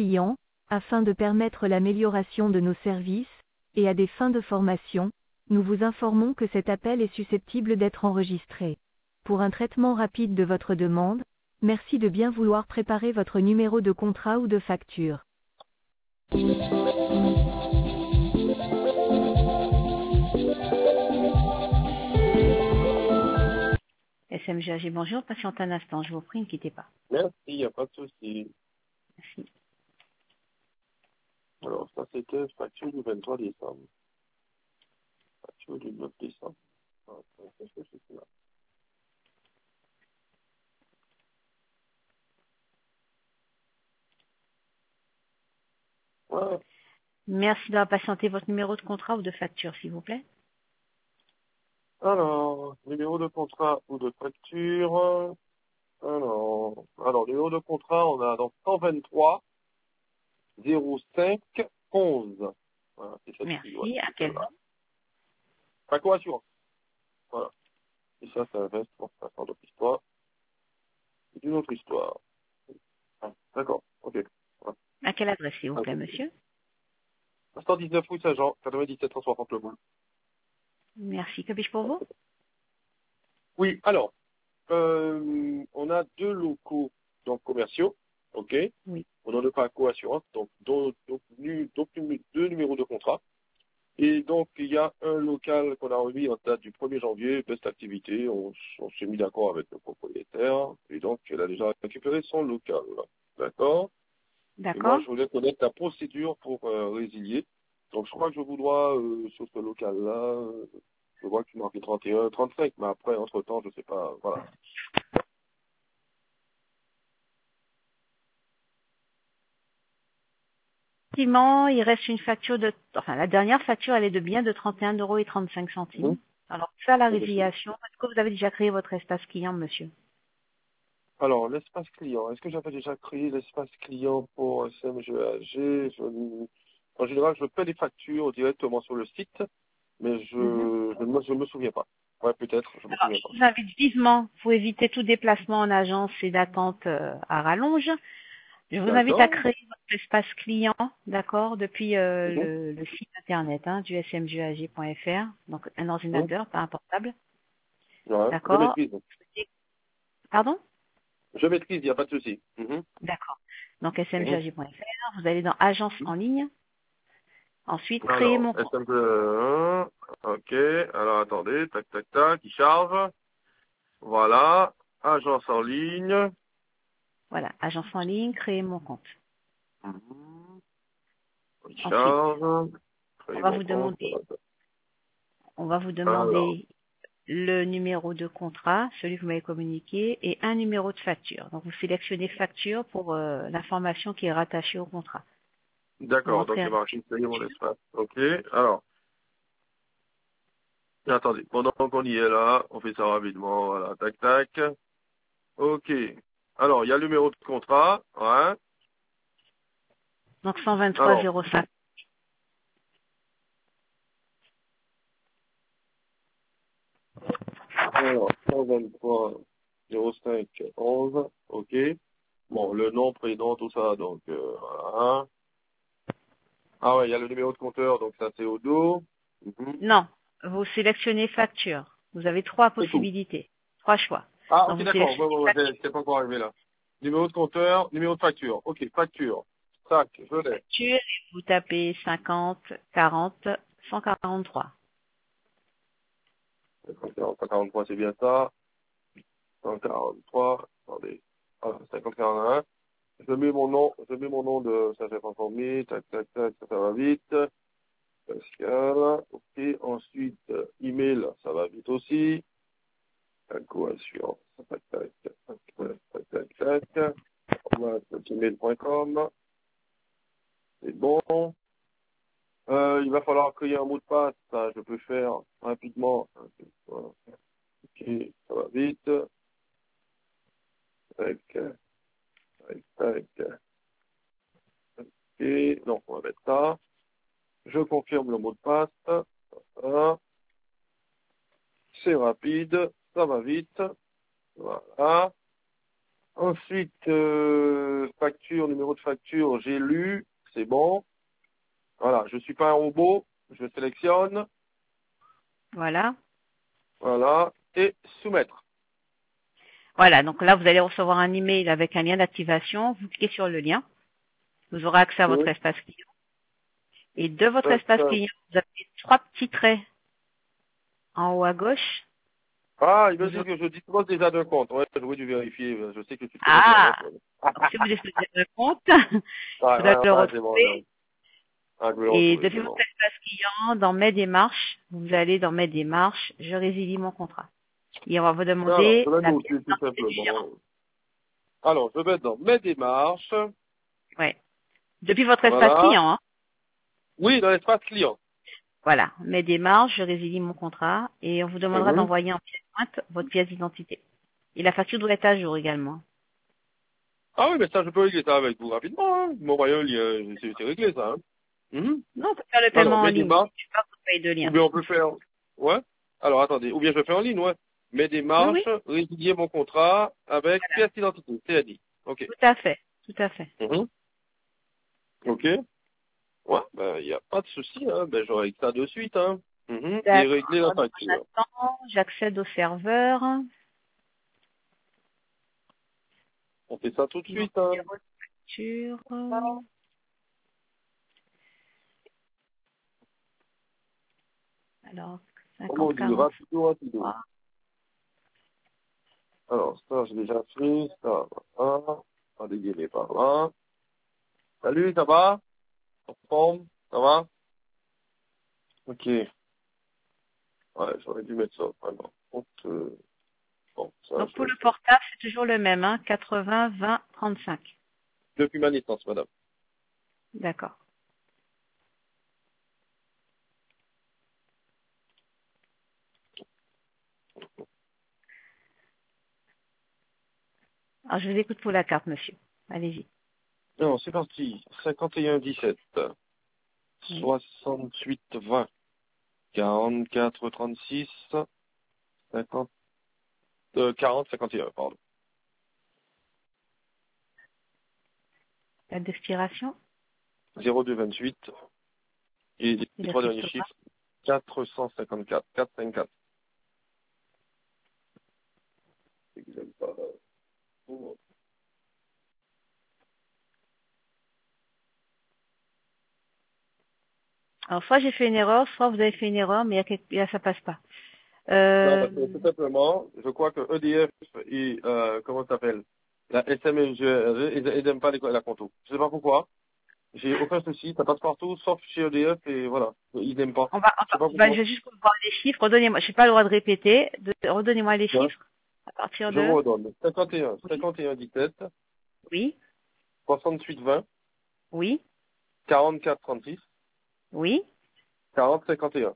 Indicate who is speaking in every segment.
Speaker 1: clients, afin de permettre l'amélioration de nos services, et à des fins de formation, nous vous informons que cet appel est susceptible d'être enregistré. Pour un traitement rapide de votre demande, merci de bien vouloir préparer votre numéro de contrat ou de facture. SMGAG, bonjour, patiente un instant, je vous prie, ne quittez pas.
Speaker 2: Merci, il n'y a pas de souci.
Speaker 1: Merci.
Speaker 2: Alors, ça, c'était facture du 23 décembre. Facture du 9 décembre. Ah, qu'est-ce que c'est là? Ouais.
Speaker 1: Merci d'avoir patienté votre numéro de contrat ou de facture, s'il vous plaît.
Speaker 2: Alors, numéro de contrat ou de facture. Alors, numéro de contrat, on a donc 123 05 11. Voilà, c'est celle-ci,
Speaker 1: Merci,
Speaker 2: ouais,
Speaker 1: à
Speaker 2: c'est
Speaker 1: quel
Speaker 2: celle-là.
Speaker 1: nom?
Speaker 2: Paco Assurance. Voilà. Et ça reste, bon, ça sort d'autre histoire. C'est une autre histoire. Ah, d'accord, ok. Ouais.
Speaker 1: À quelle adresse, s'il vous plaît, monsieur?
Speaker 2: 119 rue Saint-Jean, 97 160 Le Boul.
Speaker 1: Merci, que puis-je pour vous?
Speaker 2: Oui, alors, on a deux locaux donc commerciaux, ok.
Speaker 1: Oui.
Speaker 2: On en a pas co-assurance, donc deux numéros de contrat. Et donc, il y a un local qu'on a remis en date du 1er janvier, best activité. On s'est mis d'accord avec le propriétaire. Et donc, elle a déjà récupéré son local. D'accord. Et moi,
Speaker 1: D'accord.
Speaker 2: je voulais connaître la procédure pour résilier. Donc, je crois que je vous dois, sur ce local-là, je vois qu'il marque 31, 35, mais après, entre-temps, je sais pas, voilà.
Speaker 1: Effectivement, il reste une facture la dernière facture, elle est de bien de 31,35 €. Alors, pour faire la résiliation, est-ce que vous avez déjà créé votre espace client, monsieur?
Speaker 2: Alors, l'espace client. Est-ce que j'avais déjà créé l'espace client pour SMGAG? En général, je paie les factures directement sur le site, mais je ne me souviens pas. Ouais, peut-être, je me
Speaker 1: Alors,
Speaker 2: souviens
Speaker 1: je
Speaker 2: pas.
Speaker 1: vous invite vivement, pour éviter tout déplacement en agence et d'attente à rallonge, je vous invite à
Speaker 2: D'accord.
Speaker 1: créer votre espace client, d'accord, depuis le site internet du smgag.fr, donc un ordinateur, pas un portable,
Speaker 2: Ouais, je
Speaker 1: d'accord.
Speaker 2: maîtrise.
Speaker 1: Pardon?
Speaker 2: Je maîtrise, il n'y a pas de souci.
Speaker 1: D'accord. Donc smgag.fr, vous allez dans agence en ligne, ensuite créer
Speaker 2: Alors,
Speaker 1: mon compte.
Speaker 2: SMG1, ok. Alors, attendez, tac, tac, tac, il charge. Voilà. Agence en ligne.
Speaker 1: Voilà, agence en ligne, créer mon compte.
Speaker 2: Il
Speaker 1: Ensuite,
Speaker 2: charge.
Speaker 1: on
Speaker 2: Créer
Speaker 1: va
Speaker 2: mon
Speaker 1: vous
Speaker 2: compte. Alors,
Speaker 1: demander le numéro de contrat, celui que vous m'avez communiqué, et un numéro de facture. Donc vous sélectionnez facture pour l'information qui est rattachée au contrat. Vous
Speaker 2: d'accord, donc
Speaker 1: rentrez
Speaker 2: c'est
Speaker 1: un
Speaker 2: marqué créer mon espace. Ok. Alors, attendez, pendant qu'on y est là, on fait ça rapidement. Voilà, tac, tac. Ok. Alors, il y a le numéro de contrat. Ouais.
Speaker 1: donc
Speaker 2: Alors,
Speaker 1: 123,05.
Speaker 2: alors 123 05 11. Ok. Bon, le nom, prénom, tout ça, donc voilà. Ah ouais, il y a le numéro de compteur, donc ça c'est au dos.
Speaker 1: Non, vous sélectionnez facture. Vous avez trois
Speaker 2: C'est tout.
Speaker 1: possibilités, trois choix.
Speaker 2: Ah,
Speaker 1: Donc
Speaker 2: ok,
Speaker 1: vous
Speaker 2: d'accord.
Speaker 1: sélectionnez
Speaker 2: Ouais,
Speaker 1: facture.
Speaker 2: c'est pas encore arrivé là. Numéro de compteur, numéro de facture. Ok, facture. Tac, je l'ai.
Speaker 1: Et vous tapez 50 40 143.
Speaker 2: 143, c'est bien ça. 143, attendez. Ah, 5041. Je mets mon nom de, ça fait informé, tac, tac, tac, ça va vite. Pascal, ok. Ensuite, email, ça va vite aussi. Co-assurance, tac, tac, tac, tac, tac, tac. Gmail.com, c'est bon. Il va falloir créer un mot de passe, ça, je peux faire rapidement. Voilà. Ok, ça va vite. Tac, tac, tac. Ok, donc on va mettre ça. Je confirme le mot de passe. Voilà. C'est rapide, ça va vite. Voilà. Ensuite, facture, numéro de facture, j'ai lu, c'est bon. Voilà, je suis pas un robot, je sélectionne,
Speaker 1: Voilà.
Speaker 2: voilà, et soumettre.
Speaker 1: Voilà, donc là, vous allez recevoir un email avec un lien d'activation. Vous cliquez sur le lien. Vous aurez accès à votre
Speaker 2: Oui.
Speaker 1: espace client. Et de votre espace client, vous avez 3 petits traits en haut à gauche.
Speaker 2: Ah, il me
Speaker 1: Vous
Speaker 2: dit
Speaker 1: aurez...
Speaker 2: que je dispose déjà d'un compte. Ouais, je voulais dû vérifier. Je sais que tu te connais bien.
Speaker 1: Ah!
Speaker 2: Ouais,
Speaker 1: Donc, si vous disposez d'un compte,
Speaker 2: ouais,
Speaker 1: vous allez le
Speaker 2: ouais, c'est bon.
Speaker 1: retrouver.
Speaker 2: Ah, je vais le
Speaker 1: Et
Speaker 2: retrouver,
Speaker 1: depuis
Speaker 2: c'est
Speaker 1: votre
Speaker 2: bon.
Speaker 1: espace client, dans mes démarches, vous allez dans mes démarches, je résilie mon contrat. Et on va vous
Speaker 2: Alors,
Speaker 1: demander
Speaker 2: je vais
Speaker 1: la pièce
Speaker 2: noter tout
Speaker 1: d'identité du
Speaker 2: simplement.
Speaker 1: gérant.
Speaker 2: Alors, je vais dans mes démarches.
Speaker 1: Ouais. Depuis votre espace
Speaker 2: Voilà.
Speaker 1: client, hein.
Speaker 2: Oui, dans l'espace client.
Speaker 1: Voilà. Mes démarches, je résilie mon contrat et on vous demandera
Speaker 2: Mhm.
Speaker 1: d'envoyer en pièce jointe votre pièce d'identité. Et la facture doit être à jour également.
Speaker 2: Ah oui, mais ça, je peux régler ça avec vous rapidement. Hein. Vous m'envoyez un lien, c'est réglé ça. Hein. Mhm.
Speaker 1: Non, on peut faire le
Speaker 2: Alors,
Speaker 1: paiement en
Speaker 2: mes
Speaker 1: ligne.
Speaker 2: démarches,
Speaker 1: Je sais pas vous paye de
Speaker 2: ou
Speaker 1: lien.
Speaker 2: bien on peut faire... Ouais. Alors, attendez. Ou bien je le fais en ligne, ouais. Mes
Speaker 1: Oui, oui.
Speaker 2: démarches, résilier mon contrat avec
Speaker 1: Voilà.
Speaker 2: pièce d'identité. C'est dit. OK.
Speaker 1: Tout à fait. Tout à fait.
Speaker 2: Mhm. OK. Ouais, ben, il n'y a pas de souci, hein. Ben, je règle ça de suite, hein. Mhm. Et régler la
Speaker 1: D'accord. Donc,
Speaker 2: facture.
Speaker 1: j'attends, j'accède au serveur.
Speaker 2: On fait ça tout de
Speaker 1: Mon
Speaker 2: suite, hein.
Speaker 1: numéro de facture. Alors,
Speaker 2: Comment on dit?
Speaker 1: 50-40.
Speaker 2: Rapido, rapido. Alors, ça, j'ai déjà fait. Ça, voilà. On va dégainer par là. Salut, ça va? En forme? Ça va? OK. Ouais, j'aurais dû mettre ça, vraiment. Donc, bon, ça,
Speaker 1: Donc,
Speaker 2: je
Speaker 1: pour
Speaker 2: vais le
Speaker 1: le
Speaker 2: faire.
Speaker 1: portable, c'est toujours le même, hein, 80 20 35.
Speaker 2: Depuis ma naissance, madame.
Speaker 1: D'accord. Alors, je vous écoute pour la carte, monsieur. Allez-y.
Speaker 2: Non, c'est parti. 51 17.
Speaker 1: Oui.
Speaker 2: 68 20. 44 36. 50, 40 51, pardon.
Speaker 1: Date d'expiration
Speaker 2: 02 28. Et les
Speaker 1: et la
Speaker 2: trois
Speaker 1: suite
Speaker 2: derniers
Speaker 1: totale.
Speaker 2: chiffres, 454. 454. C'est que j'aime pas. Oh.
Speaker 1: Alors, soit j'ai fait une erreur, soit vous avez fait une erreur, mais là, ça passe pas.
Speaker 2: Non, parce que tout simplement, je crois que EDF et, comment ça s'appelle? La SMNG, ils n'aiment pas la conto. Je sais pas pourquoi. J'ai aucun souci, ça passe partout, sauf chez EDF et voilà. Ils n'aiment pas. Je sais pas
Speaker 1: je
Speaker 2: pourquoi.
Speaker 1: vais juste voir les chiffres. Redonnez-moi, je n'ai pas le droit de répéter. Redonnez-moi les
Speaker 2: Ouais.
Speaker 1: chiffres à partir
Speaker 2: Je vous
Speaker 1: de.
Speaker 2: redonne. 51,
Speaker 1: Oui,
Speaker 2: 51 17,
Speaker 1: oui,
Speaker 2: 68 20,
Speaker 1: oui,
Speaker 2: 44 36,
Speaker 1: oui,
Speaker 2: 40 51.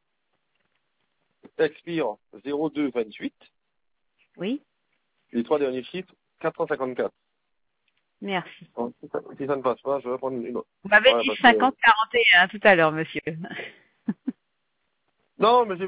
Speaker 2: Expire 02 28.
Speaker 1: oui.
Speaker 2: Les trois derniers chiffres, 454.
Speaker 1: Merci.
Speaker 2: Bon, si ça ne passe pas, je vais prendre une autre.
Speaker 1: Vous m'avez
Speaker 2: Voilà,
Speaker 1: dit
Speaker 2: parce que...
Speaker 1: 50-41 tout à l'heure, monsieur.
Speaker 2: Non, mais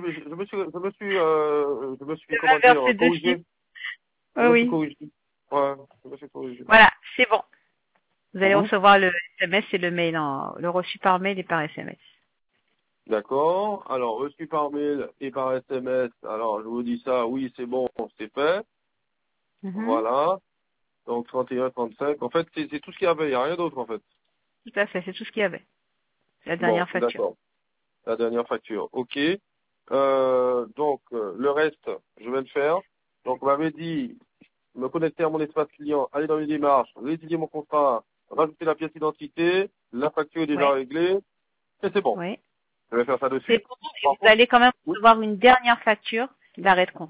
Speaker 2: je me suis,
Speaker 1: Je vais
Speaker 2: comment dire,
Speaker 1: inverser deux
Speaker 2: corrigé.
Speaker 1: chiffres.
Speaker 2: Je
Speaker 1: Oh
Speaker 2: me suis
Speaker 1: oui.
Speaker 2: corrigé. Ouais, je me suis corrigé.
Speaker 1: Voilà, c'est bon. Vous allez
Speaker 2: Mhm.
Speaker 1: recevoir le SMS et le mail le reçu par mail et par SMS.
Speaker 2: D'accord. Alors, reçu par mail et par SMS. Alors, je vous dis ça, oui, c'est bon, c'est fait.
Speaker 1: Mhm.
Speaker 2: Voilà. Donc, 31, 35. En fait, c'est tout ce qu'il y avait. Il n'y a rien d'autre, en fait.
Speaker 1: Tout à fait, c'est tout ce qu'il y avait. La
Speaker 2: Bon,
Speaker 1: dernière facture.
Speaker 2: d'accord. La dernière facture. OK. Donc, le reste, je vais le faire. Donc, on m'avait dit, me connecter à mon espace client, aller dans les démarches, résilier mon contrat, rajouter la pièce d'identité, la facture est déjà
Speaker 1: Oui,
Speaker 2: réglée, et c'est bon.
Speaker 1: oui.
Speaker 2: Je vais faire ça de
Speaker 1: C'est
Speaker 2: suite.
Speaker 1: bon et
Speaker 2: Par
Speaker 1: vous
Speaker 2: contre,
Speaker 1: allez quand même
Speaker 2: oui,
Speaker 1: recevoir une dernière facture d'arrêt de compte.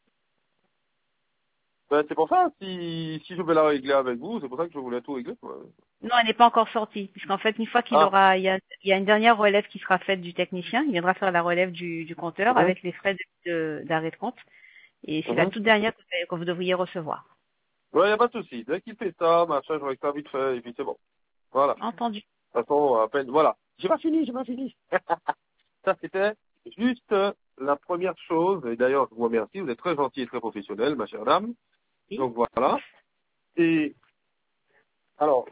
Speaker 2: ben, c'est pour ça, si je vais la régler avec vous, c'est pour ça que je voulais tout régler. Quoi.
Speaker 1: Non, elle n'est pas encore sortie, puisqu'en fait, une fois qu'il
Speaker 2: Ah,
Speaker 1: aura, il y a une dernière relève qui sera faite du technicien, il viendra faire la relève du compteur
Speaker 2: mhm,
Speaker 1: avec les frais d'arrêt de compte, et c'est la
Speaker 2: mhm.
Speaker 1: toute dernière que vous devriez recevoir.
Speaker 2: Ouais, y a pas de souci. Dès qu'il fait ça, machin, je règle ça vite fait, et puis c'est bon. Voilà. De
Speaker 1: Entendu.
Speaker 2: toute façon, à peine, voilà. J'ai pas fini. Ça, c'était juste la première chose, et d'ailleurs, je vous remercie, vous êtes très gentil et très professionnel, ma chère dame.
Speaker 1: Oui.
Speaker 2: Donc voilà. Et alors,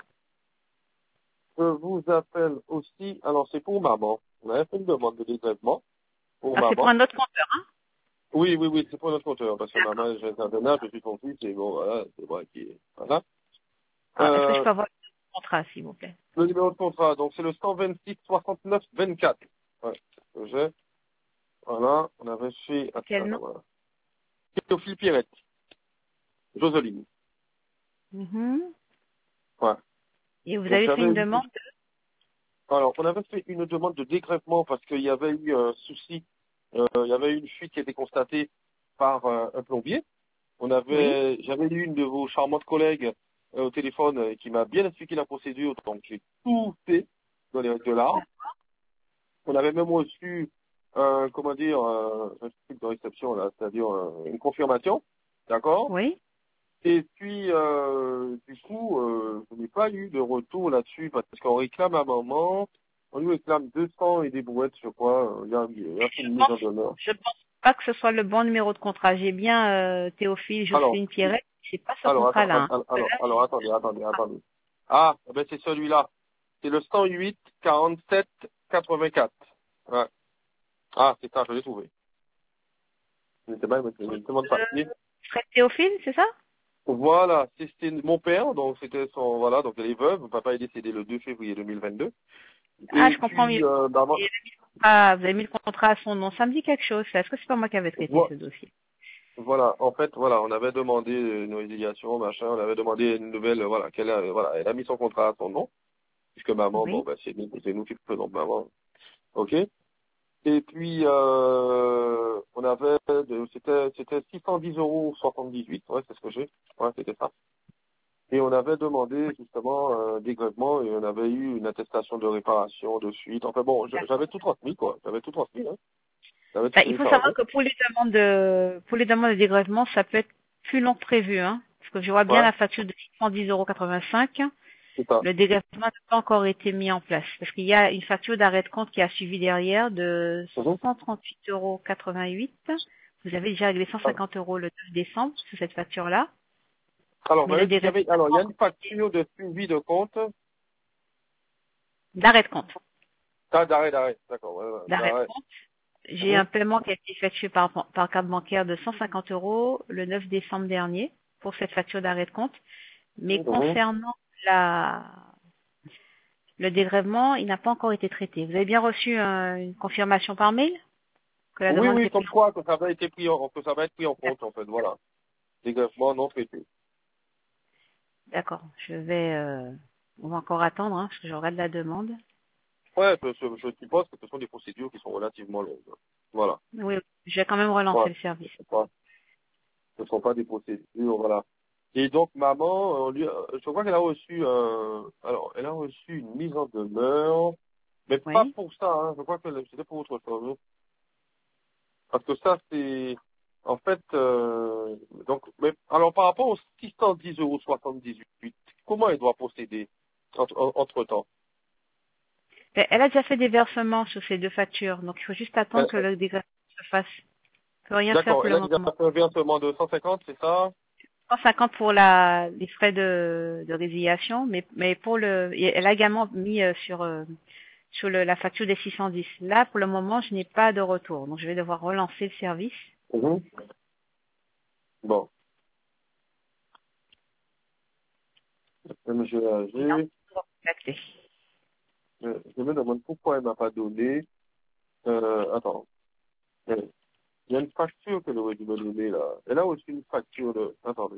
Speaker 2: je vous appelle aussi, alors c'est pour maman. On avait fait une demande de dégrèvement pour
Speaker 3: Ah, c'est pour
Speaker 2: maman.
Speaker 3: un autre compteur, hein?
Speaker 2: Oui, c'est pour notre compteur, parce que maman, j'ai un âge, je suis son fils, et bon, voilà, c'est moi qui, voilà.
Speaker 3: Ah, est-ce que je peux avoir le contrat, s'il vous plaît?
Speaker 2: Le numéro de contrat, donc c'est le 126 69 24. Ouais, c'est ce que j'ai. Voilà, on avait fait,
Speaker 3: Quel nom?
Speaker 2: voilà. Théophile Pierrette, Joseline.
Speaker 3: Mhm.
Speaker 2: Ouais.
Speaker 3: Et vous
Speaker 2: Donc
Speaker 3: avez fait
Speaker 2: j'avais
Speaker 3: une
Speaker 2: eu,
Speaker 3: demande?
Speaker 2: alors on avait fait une demande de dégrèvement parce qu'il y avait eu un souci, il y avait eu une fuite qui a été constatée par un plombier.
Speaker 3: Oui.
Speaker 2: J'avais eu une de vos charmantes collègues au téléphone qui m'a bien expliqué la procédure, donc j'ai tout fait dans les règles de l'art. On avait même reçu, comment dire, un truc de réception là, c'est-à-dire une confirmation, d'accord.
Speaker 3: Oui.
Speaker 2: Et puis, du coup, je n'ai pas eu de retour là-dessus parce qu'on réclame à maman, on nous réclame 200 et des brouettes, je crois. Il y a fait une mise en demeure.
Speaker 3: Je pense pas que ce soit le bon numéro de contrat. J'ai bien Théophile
Speaker 2: Alors,
Speaker 3: Jocelyne Pierret. C'est pas ce
Speaker 2: alors,
Speaker 3: contrat-là, hein.
Speaker 2: attendez. Ah, ben c'est celui-là. C'est le 108 47 84. Ouais. Ah, c'est ça, je l'ai trouvé. C'est pas, il me demande pas.
Speaker 3: Fred Théophile, c'est ça?
Speaker 2: Voilà, c'était mon père, donc c'était son, voilà, donc elle est veuve. Mon papa est décédé le 2 février 2022.
Speaker 3: Ah,
Speaker 2: Et
Speaker 3: je comprends
Speaker 2: puis,
Speaker 3: mieux.
Speaker 2: maman,
Speaker 3: Ah, vous avez mis le contrat à son nom. Ça me dit quelque chose, ça. Est-ce que c'est pas moi qui avais traité ce dossier?
Speaker 2: voilà, en fait, voilà, on avait demandé une résiliation, machin, on avait demandé une nouvelle, voilà, voilà, elle a mis son contrat à son nom, puisque maman, bon,
Speaker 3: Oui.
Speaker 2: bah, c'est nous qui faisons maman. Ok? Et puis, on avait, c'était 610,78 €, ouais, c'est ce que j'ai. Ouais, c'était ça. Et on avait demandé, justement, un dégrèvement et on avait eu une attestation de réparation de suite. Enfin bon, j'avais tout transmis, quoi. J'avais tout transmis, hein. J'avais tout
Speaker 3: Bah, il faut
Speaker 2: téléchargé.
Speaker 3: savoir que pour les demandes de dégrèvement, ça peut être plus long que prévu, hein. Parce que je vois bien
Speaker 2: Ouais,
Speaker 3: la facture de 610,85 €.
Speaker 2: c'est ça.
Speaker 3: Le dégrèvement n'a pas encore été mis en place. Parce qu'il y a une facture d'arrêt de compte qui a suivi derrière de
Speaker 2: Mhm.
Speaker 3: 138,88 €. Vous avez déjà réglé 150 € le 9 décembre sur cette facture-là.
Speaker 2: Alors,
Speaker 3: Mais le dégrèvement
Speaker 2: il y a une facture de suivi de compte.
Speaker 3: d'arrêt de compte.
Speaker 2: Ah, d'arrêt. D'accord,
Speaker 3: D'arrêt de
Speaker 2: d'arrêt.
Speaker 3: compte. J'ai
Speaker 2: Mhm.
Speaker 3: un paiement qui a été effectué par carte bancaire de 150 € le 9 décembre dernier pour cette facture d'arrêt de compte. Mais
Speaker 2: Mhm.
Speaker 3: concernant le dégrèvement, il n'a pas encore été traité. Vous avez bien reçu une confirmation par mail que la demande était
Speaker 2: Comme
Speaker 3: prise en
Speaker 2: quoi, que ça va être pris en
Speaker 3: compte?
Speaker 2: compte, en fait, voilà. Dégrèvement non traité.
Speaker 3: D'accord. On va encore attendre, hein, parce que je regarde la demande.
Speaker 2: Ouais, je suppose que ce sont des procédures qui sont relativement longues. Voilà.
Speaker 3: Oui, je vais quand même relancer
Speaker 2: Ouais.
Speaker 3: le service.
Speaker 2: Ce ne sont pas des procédures, voilà. Et donc, maman, je crois qu'elle a reçu, alors, elle a reçu une mise en demeure, mais pas
Speaker 3: Oui.
Speaker 2: pour ça, hein. Je crois que c'était pour autre chose. Parce que ça, c'est, en fait, donc, mais, alors, par rapport aux 610,78 €, comment elle doit procéder entre temps?
Speaker 3: Elle a déjà fait des versements sur ces deux factures, donc il faut juste attendre que le dégrèvement se fasse. On peut rien faire
Speaker 2: D'accord,
Speaker 3: pour
Speaker 2: elle
Speaker 3: le
Speaker 2: a déjà
Speaker 3: moment.
Speaker 2: fait un versement de 150, c'est ça?
Speaker 3: 150 pour les frais de résiliation, mais elle a également mis sur la facture des 610. Là, pour le moment, je n'ai pas de retour, donc je vais devoir relancer le service.
Speaker 2: Mhm. Bon, je vais
Speaker 3: Et non,
Speaker 2: agir.
Speaker 3: contacté.
Speaker 2: Je me demande pourquoi elle m'a pas donné. Attends. Il y a une facture qu'elle aurait dû me donner là. Elle a aussi une facture de.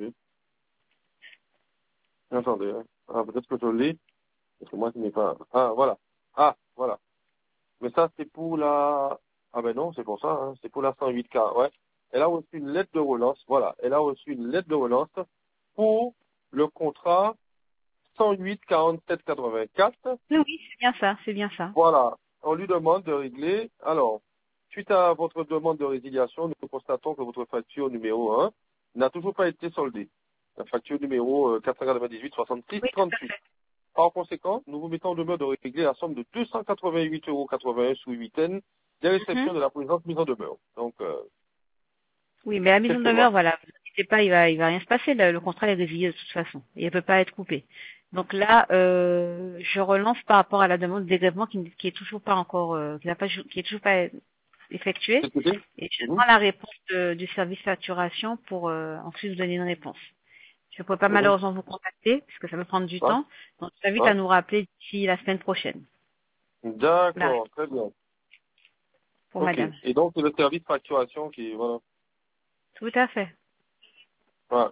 Speaker 2: Attendez. Hein. Ah, peut-être que je l'ai. Parce que moi, ce n'est pas. Ah, voilà. Ah, voilà. Mais ça, c'est pour la. Ah ben non, c'est pour ça. Hein. C'est pour la 108K. Ouais. Elle a reçu une lettre de relance. Voilà. Elle a reçu une lettre de relance pour le contrat 108 47 84.
Speaker 3: Oui, c'est bien ça, c'est bien ça.
Speaker 2: Voilà. On lui demande de régler. Alors, suite à votre demande de résiliation, nous constatons que votre facture numéro 1 n'a toujours pas été soldée. La facture numéro 498 66
Speaker 3: Oui, tout à
Speaker 2: 38.
Speaker 3: fait.
Speaker 2: Par conséquent, nous vous mettons en demeure de régler la somme de 288,81 € sous huitaine des
Speaker 3: Mhm.
Speaker 2: réceptions de la présente mise en demeure. Donc,
Speaker 3: Oui, mais la mise
Speaker 2: c'est
Speaker 3: en
Speaker 2: tout, hein.
Speaker 3: demeure, voilà. inquiétez pas, il va rien se passer. Le contrat est résilié de toute façon. Et il peut pas être coupé. Donc là, je relance par rapport à la demande de dégrèvement qui est toujours pas encore, qui est toujours pas effectuée.
Speaker 2: Écoutez.
Speaker 3: Et je prends la réponse du service facturation pour ensuite vous donner une réponse. Je ne pourrais pas malheureusement vous contacter parce que ça peut prendre du temps. Donc je vous invite à nous rappeler d'ici la semaine prochaine.
Speaker 2: D'accord, très bien.
Speaker 3: Pour madame.
Speaker 2: Et donc, c'est le service facturation qui, voilà.
Speaker 3: Tout à fait.
Speaker 2: Ouais.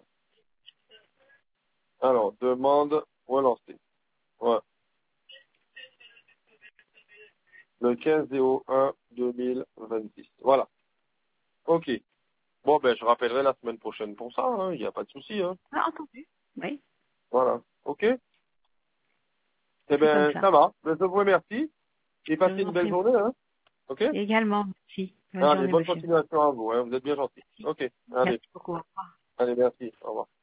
Speaker 2: Alors, demande relancée. Ouais. Le 15/01/2026. Voilà. Ok. Bon, ben, je rappellerai la semaine prochaine pour ça, hein. Il n'y a pas de souci, hein.
Speaker 3: Ah, entendu. Oui.
Speaker 2: Voilà. Ok. Eh
Speaker 3: C'est comme
Speaker 2: ben,
Speaker 3: ça.
Speaker 2: ça va. Ben, je vous remercie. Et passez une belle journée, hein. Ok?
Speaker 3: Également, merci. Bonne
Speaker 2: Allez,
Speaker 3: journée,
Speaker 2: bonne
Speaker 3: monsieur.
Speaker 2: continuation à vous, hein. Vous êtes bien gentil. Ok. Allez.
Speaker 3: Merci beaucoup. Au revoir.
Speaker 2: Allez, merci. Au revoir.